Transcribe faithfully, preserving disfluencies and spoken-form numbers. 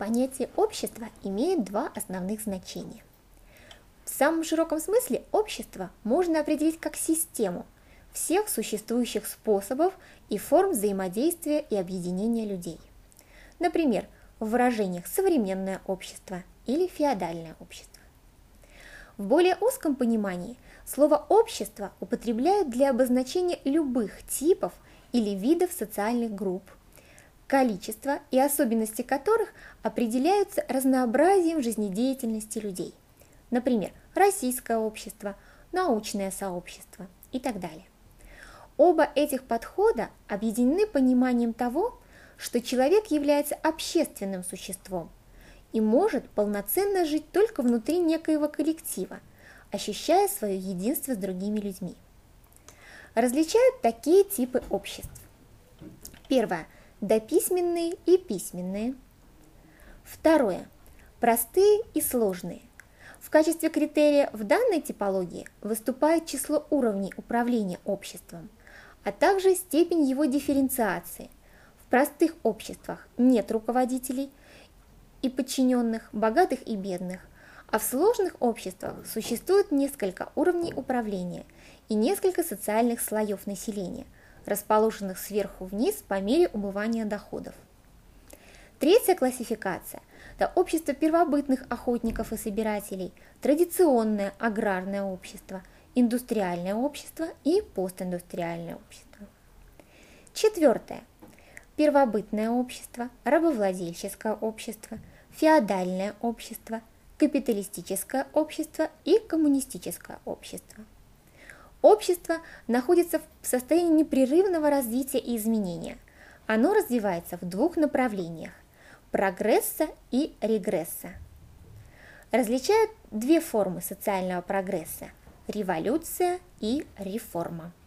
Понятие общества имеет два основных значения. В самом широком смысле общество можно определить как систему всех существующих способов и форм взаимодействия и объединения людей. Например, в выражениях «современное общество» или «феодальное общество». В более узком понимании слово «общество» употребляют для обозначения любых типов или видов социальных групп, количество и особенности которых определяются разнообразием жизнедеятельности людей. Например, российское общество, научное сообщество и так далее. Оба этих подхода объединены пониманием того, что человек является общественным существом и может полноценно жить только внутри некоего коллектива, ощущая свое единство с другими людьми. Различают такие типы обществ. Первое. Дописьменные и письменные. Второе. Простые и сложные. В качестве критерия в данной типологии выступает число уровней управления обществом, а также степень его дифференциации. В простых обществах нет руководителей и подчиненных, богатых и бедных, а в сложных обществах существует несколько уровней управления и несколько социальных слоев населения, расположенных сверху вниз по мере убывания доходов. Третья классификация – это общество первобытных охотников и собирателей, традиционное аграрное общество, индустриальное общество и постиндустриальное общество. Четвертое – первобытное общество, рабовладельческое общество, феодальное общество, капиталистическое общество и коммунистическое общество. Общество находится в состоянии непрерывного развития и изменения. Оно развивается в двух направлениях – прогресса и регресса. Различают две формы социального прогресса – революция и реформа.